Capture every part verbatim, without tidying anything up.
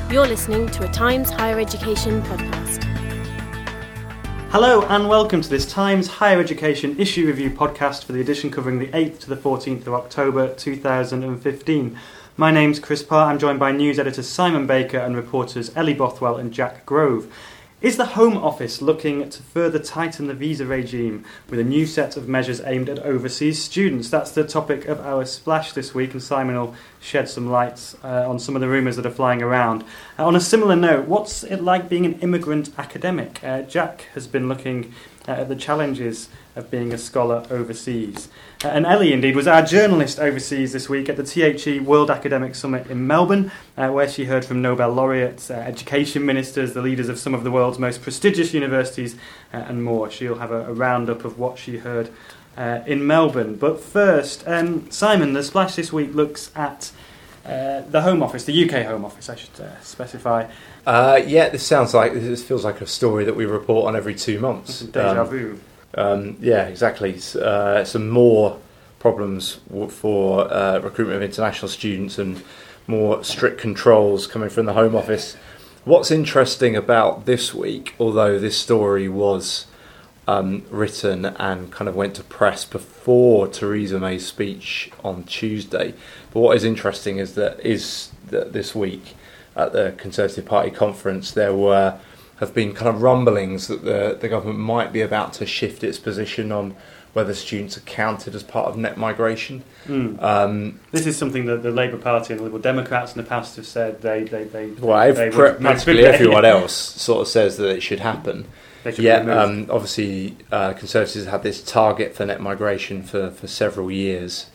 You're listening to a Times Higher Education podcast. Hello and welcome to this Times Higher Education issue review podcast for the edition covering the eighth to the fourteenth of October two thousand fifteen. My name's Chris Parr. I'm joined by news editors Simon Baker and reporters Ellie Bothwell and Jack Grove. Is the Home Office looking to further tighten the visa regime with a new set of measures aimed at overseas students? That's the topic of our splash this week, and Simon will shed some light uh, on some of the rumours that are flying around. Uh, on a similar note, what's it like being an immigrant academic? Uh, Jack has been looking uh, at the challenges of being a scholar overseas. Uh, and Ellie, indeed, was our journalist overseas this week at the T H E World Academic Summit in Melbourne, uh, where she heard from Nobel laureates, uh, education ministers, the leaders of some of the world's most prestigious universities, uh, and more. She'll have a, a roundup of what she heard uh, in Melbourne. But first, um, Simon, the splash this week looks at uh, the Home Office, the U K Home Office, I should uh, specify. Uh, yeah, this sounds like, this feels like a story that we report on every two months. Deja um, vu. Um, yeah, exactly. Uh, some more problems for uh, recruitment of international students and more strict controls coming from the Home Office. What's interesting about this week, although this story was um, written and kind of went to press before Theresa May's speech on Tuesday, but what is interesting is that is that this week at the Conservative Party conference there were have been kind of rumblings that the, the government might be about to shift its position on whether students are counted as part of net migration. Mm. Um, this is something that the Labour Party and the Liberal Democrats in the past have said they... they, they well, they pre- would, practically would, everyone else sort of says that it should happen. Yeah, um, obviously uh, Conservatives have had this target for net migration for, for several years.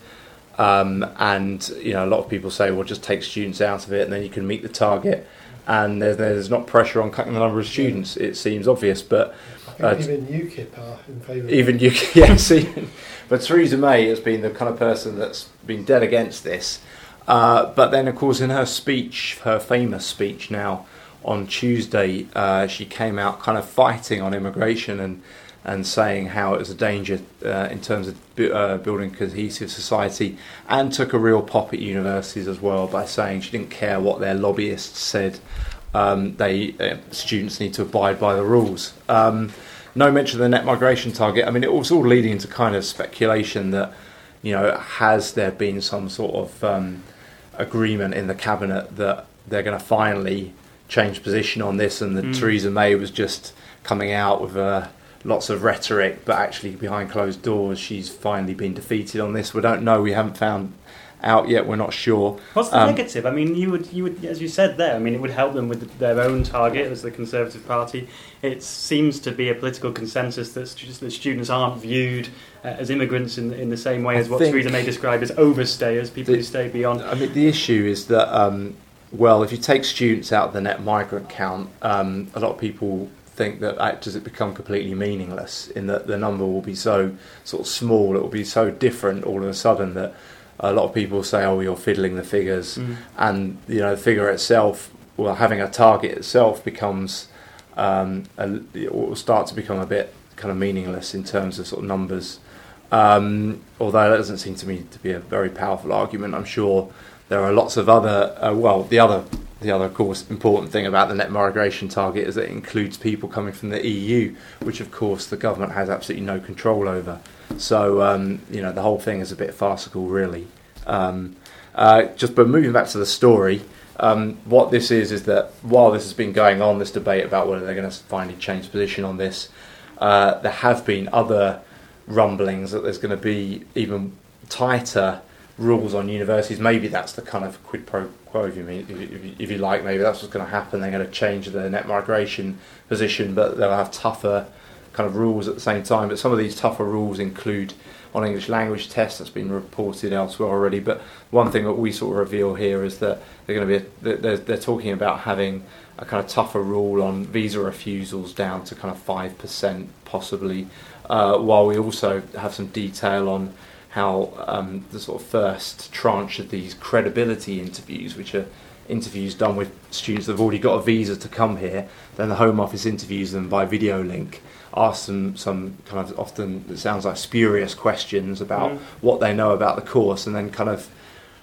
Um, and, you know, a lot of people say, well, just take students out of it and then you can meet the target. And there's, there's not pressure on cutting the number of students. It seems obvious, but I think uh, even UKIP are in favour. Even UKIP, yes. Even, but Theresa May has been the kind of person that's been dead against this. Uh, but then, of course, in her speech, her famous speech now on Tuesday, uh, she came out kind of fighting on immigration and and saying how it was a danger uh, in terms of bu- uh, building cohesive society, and took a real pop at universities as well by saying she didn't care what their lobbyists said. Um, they uh, students need to abide by the rules. Um, no mention of the net migration target. I mean, it was all leading to kind of speculation that, you know, has there been some sort of um, agreement in the cabinet that they're going to finally change position on this, and that mm. Theresa May was just coming out with a lots of rhetoric, but actually behind closed doors she's finally been defeated on this. We don't know, we haven't found out yet, we're not sure. What's the um, negative? I mean, you would, you would, as you said there, I mean, it would help them with their own target as the Conservative Party. It seems to be a political consensus that, st- that students aren't viewed uh, as immigrants in, in the same way I as what think Theresa May described as overstayers, people the, who stay beyond. I mean, the issue is that, um, well, if you take students out of the net migrant count, um, a lot of people think that uh, does it become completely meaningless in that the number will be so sort of small, it will be so different all of a sudden that a lot of people say, oh, you're fiddling the figures, mm. and you know the figure itself, well, having a target itself becomes um, a, it will start to become a bit kind of meaningless in terms of sort of numbers. Um, although that doesn't seem to me to be a very powerful argument. I'm sure there are lots of other uh, well, the other. The other, of course, important thing about the net migration target is that it includes people coming from the E U, which, of course, the government has absolutely no control over. So, um, you know, the whole thing is a bit farcical, really. Um, uh, just but moving back to the story, um, what this is is that while this has been going on, this debate about whether they're going to finally change position on this, uh, there have been other rumblings that there's going to be even tighter rules on universities. Maybe that's the kind of quid pro quo, if you mean, if you, if you like. Maybe that's what's going to happen. They're going to change their net migration position, but they'll have tougher kind of rules at the same time. But some of these tougher rules include on English language tests. That's been reported elsewhere already. But one thing that we sort of reveal here is that they're going to be they're, they're talking about having a kind of tougher rule on visa refusals down to kind of five percent possibly. Uh, while we also have some detail on how um, the sort of first tranche of these credibility interviews, which are interviews done with students that have already got a visa to come here, then the Home Office interviews them by video link, asks them some kind of often, it sounds like spurious questions about mm. what they know about the course, and then kind of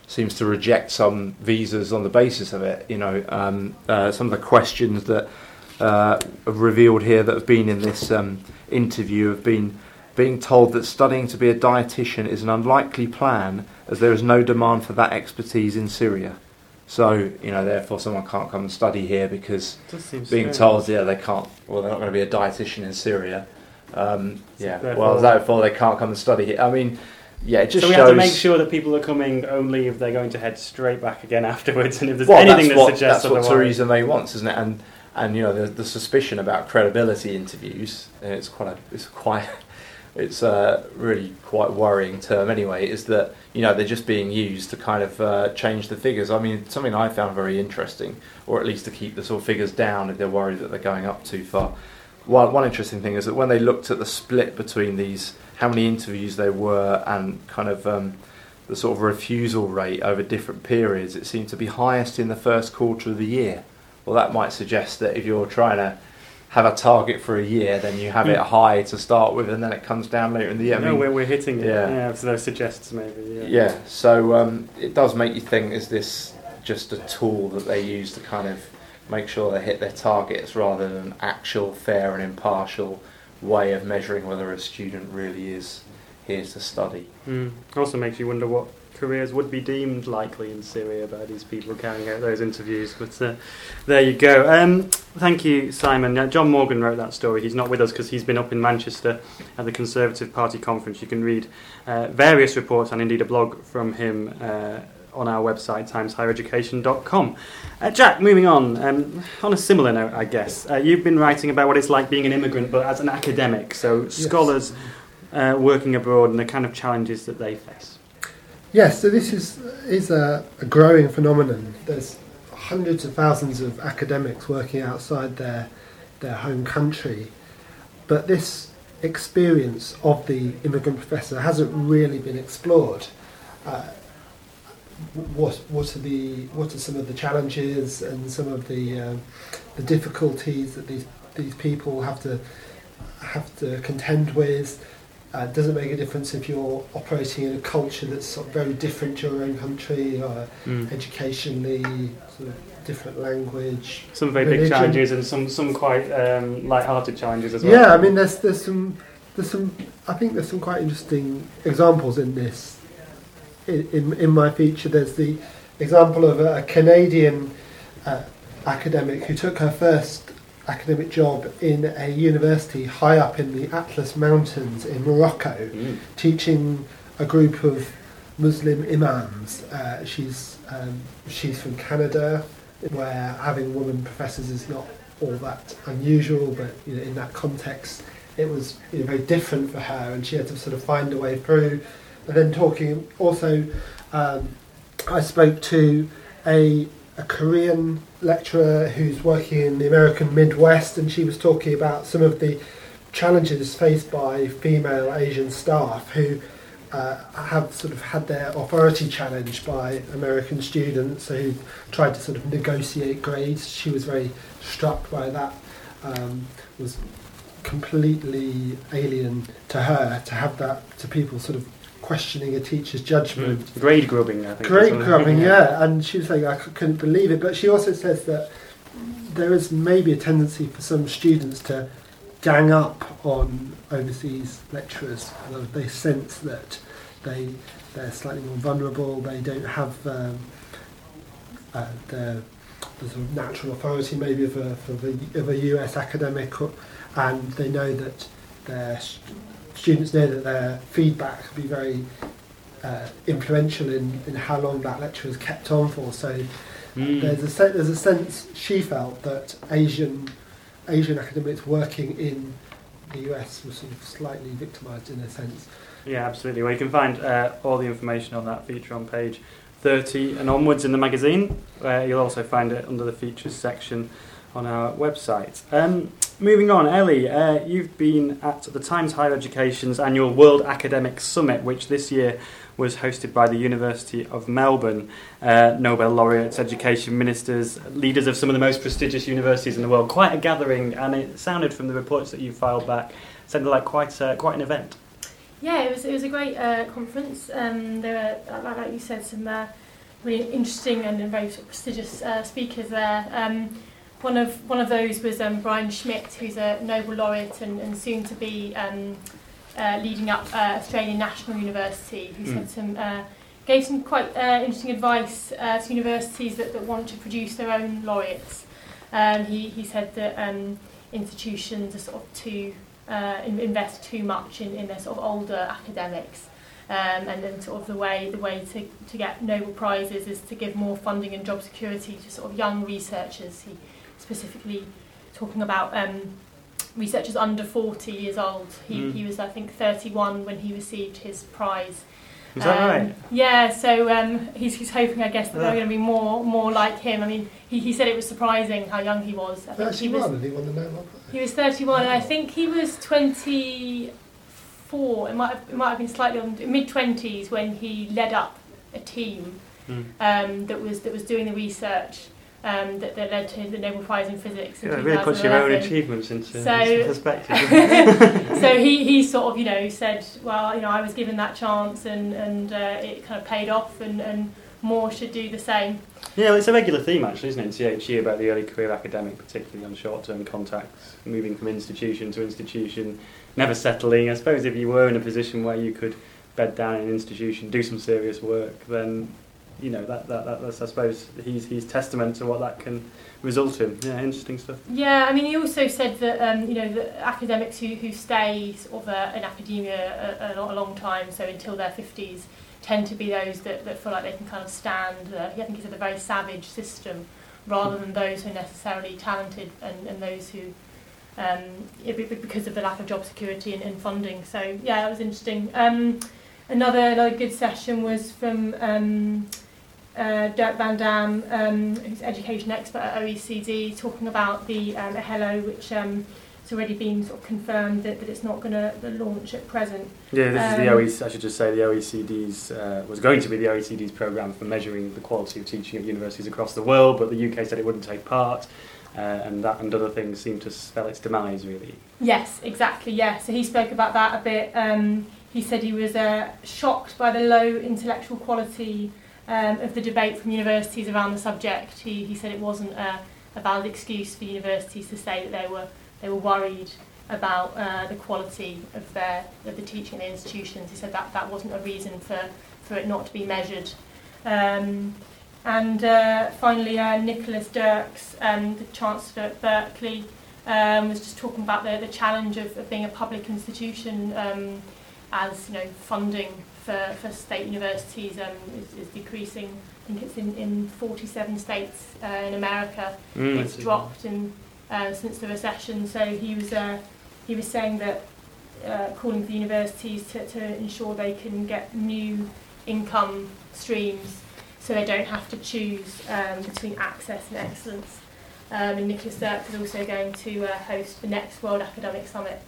seems to reject some visas on the basis of it. You know, um, uh, some of the questions that uh, are revealed here that have been in this um, interview have been being told that studying to be a dietitian is an unlikely plan as there is no demand for that expertise in Syria. So, you know, therefore someone can't come and study here because being strange. told, yeah, they can't, well, they're not going to be a dietitian in Syria. Um, yeah, so well, therefore they can't come and study here. I mean, yeah, it just so we shows... have to make sure that people are coming only if they're going to head straight back again afterwards, and if there's well, anything that what, suggests that's otherwise. what Theresa May wants, isn't it? And and you know, the, the suspicion about credibility interviews, and it's quite a, it's quite, it's a really quite worrying term anyway. Is that you know they're just being used to kind of uh, change the figures. I mean, something I found very interesting, or at least to keep the sort of figures down if they're worried that they're going up too far. One one interesting thing is that when they looked at the split between these, how many interviews there were, and kind of um, the sort of refusal rate over different periods, it seemed to be highest in the first quarter of the year. Well, that might suggest that if you're trying to have a target for a year, then you have it high to start with, and then it comes down later in the year. No, I mean, we're, we're hitting it. yeah. Yeah, so that suggests maybe. Yeah. Yeah, so um, it does make you think, is this just a tool that they use to kind of make sure they hit their targets rather than an actual fair and impartial way of measuring whether a student really is here to study? Mm. Also makes you wonder what careers would be deemed likely in Syria by these people carrying out those interviews. But uh, there you go. Um, thank you, Simon. Uh, John Morgan wrote that story. He's not with us because he's been up in Manchester at the Conservative Party conference. You can read uh, various reports and indeed a blog from him uh, on our website, times higher education dot com. Uh, Jack, moving on, um, on a similar note, I guess, uh, you've been writing about what it's like being an immigrant, but as an academic, so yes. Scholars uh, working abroad and the kind of challenges that they face. Yes, so this is is a, a growing phenomenon. There's hundreds of thousands of academics working outside their their home country, but this experience of the immigrant professor hasn't really been explored. Uh, What what are the what are some of the challenges and some of the um, the difficulties that these these people have to have to contend with? Uh, does it make a difference if you're operating in a culture that's sort of very different to your own country, or mm. educationally, sort of different language? Some very religion. Big challenges and some some quite um, light-hearted challenges as well. Yeah, I mean, there's there's some there's some I think there's some quite interesting examples in this. In, in my feature, there's the example of a Canadian uh, academic who took her first academic job in a university high up in the Atlas Mountains in Morocco, mm. teaching a group of Muslim imams. Uh, she's um, she's from Canada, where having women professors is not all that unusual, but you know, in that context, it was you know, very different for her, and she had to sort of find a way through. And then talking also, um, I spoke to a, a Korean lecturer who's working in the American Midwest, and she was talking about some of the challenges faced by female Asian staff who uh, have sort of had their authority challenged by American students who tried to sort of negotiate grades. She was very struck by that. Um, was completely alien to her to have that, to people sort of questioning a teacher's judgment. Mm. Grade grubbing, I think. Grade grubbing, yeah. yeah. And she was saying, I c- couldn't believe it. But she also says that there is maybe a tendency for some students to gang up on overseas lecturers. They sense that they, they're slightly more vulnerable, they don't have um, uh, the, the sort of natural authority maybe of a, of a, of a U S academic, or, and they know that their students know that their feedback will be very uh, influential in, in how long that lecture is kept on for. So mm. there's a se- there's a sense she felt that Asian Asian academics working in the U S were sort of slightly victimised in a sense. Yeah, absolutely. Well, you can find uh, all the information on that feature on page thirty and onwards in the magazine. Uh, you'll also find it under the features section on our website. Um, moving on, Ellie, uh, you've been at the Times Higher Education's annual World Academic Summit, which this year was hosted by the University of Melbourne. Uh, Nobel laureates, education ministers, leaders of some of the most prestigious universities in the world. Quite a gathering, and it sounded from the reports that you filed back, sounded like quite uh, quite an event. Yeah, it was it was a great uh, conference. Um, there were, like, like you said, some uh, really interesting and very sort of prestigious uh, speakers there. Um, one of one of those was um, Brian Schmidt, who's a Nobel laureate and, and soon to be um, uh, leading up uh, Australian National University, who mm. said some uh, gave some quite uh, interesting advice uh, to universities that, that want to produce their own laureates. Um, he he said that um, institutions are sort of too uh, invest too much in, in their sort of older academics. Um, and then sort of the way the way to, to get Nobel Prizes is to give more funding and job security to sort of young researchers. He specifically talking about um, researchers under forty years old. He, mm. he was, I think, thirty-one when he received his prize. Is that um, right? Yeah, so um, he's, he's hoping, I guess, that there are going to be more more like him. I mean, he, he said it was surprising how young he was. I think he was, and he won the Nobel Prize. He was thirty-one, and I think he was twenty... Four, it might have, it might have been slightly on mid twenties when he led up a team mm. um, that was that was doing the research um, that, that led to the Nobel Prize in Physics. In yeah, it really puts your own achievements into so, perspective. So he, he sort of you know said, well, you know, I was given that chance and and uh, it kind of paid off, and, and more should do the same. Yeah, well, it's a regular theme actually, isn't it, in C H E about the early career academic, particularly on short-term contacts, moving from institution to institution, never settling. I suppose if you were in a position where you could bed down in an institution, do some serious work, then you know that, that, that that's I suppose he's he's testament to what that can result in. Yeah, interesting stuff. Yeah, I mean, he also said that um, you know the academics who who stay sort of uh, in academia a, a, a long time, so until their fifties, tend to be those that, that feel like they can kind of stand, uh, I think he said, a very savage system, rather than those who are necessarily talented and, and those who, um, it, because of the lack of job security and, and funding. So yeah, that was interesting. Um, another another good session was from um, uh, Dirk van Dam, um, who's education expert at O E C D, talking about the um, Hello, which um, it's already been sort of confirmed that, that it's not going to launch at present. Yeah, this um, is the O E C D, I should just say the O E C D's, uh, was going to be the O E C D's programme for measuring the quality of teaching at universities across the world, but the U K said it wouldn't take part, uh, and that and other things seem to spell its demise, really. Yes, exactly, yeah. So he spoke about that a bit. Um, he said he was uh, shocked by the low intellectual quality um, of the debate from universities around the subject. He, he said it wasn't a, a valid excuse for universities to say that they were They were worried about uh, the quality of their of the teaching in the institutions. He said that that wasn't a reason for, for it not to be measured. Um, and uh, finally, uh, Nicholas Dirks, um, the Chancellor at Berkeley, um, was just talking about the, the challenge of, of being a public institution, um, as you know, funding for, for state universities um, is, is decreasing. I think it's in, in forty-seven states uh, in America. Mm, it's dropped in. Uh, since the recession, so he was uh, he was saying that uh, calling for the universities to, to ensure they can get new income streams, so they don't have to choose um, between access and excellence. Um, and Nicholas Dirks is also going to uh, host the next World Academic Summit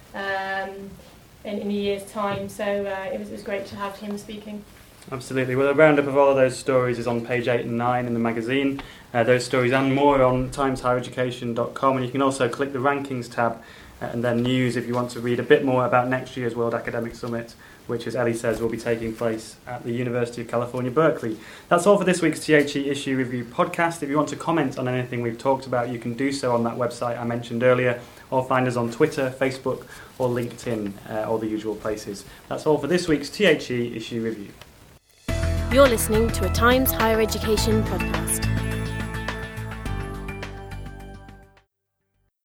um, in, in a year's time. So uh, it was it was great to have him speaking. Absolutely. Well, a roundup of all of those stories is on page eight and nine in the magazine. Uh, those stories and more on times higher education dot com, and you can also click the rankings tab uh, and then news if you want to read a bit more about next year's World Academic Summit, which, as Ellie says, will be taking place at the University of California, Berkeley. That's all for this week's T H E Issue Review podcast. If you want to comment on anything we've talked about, you can do so on that website I mentioned earlier, or find us on Twitter, Facebook, or LinkedIn, uh, all the usual places. That's all for this week's T H E Issue Review. You're listening to a Times Higher Education podcast.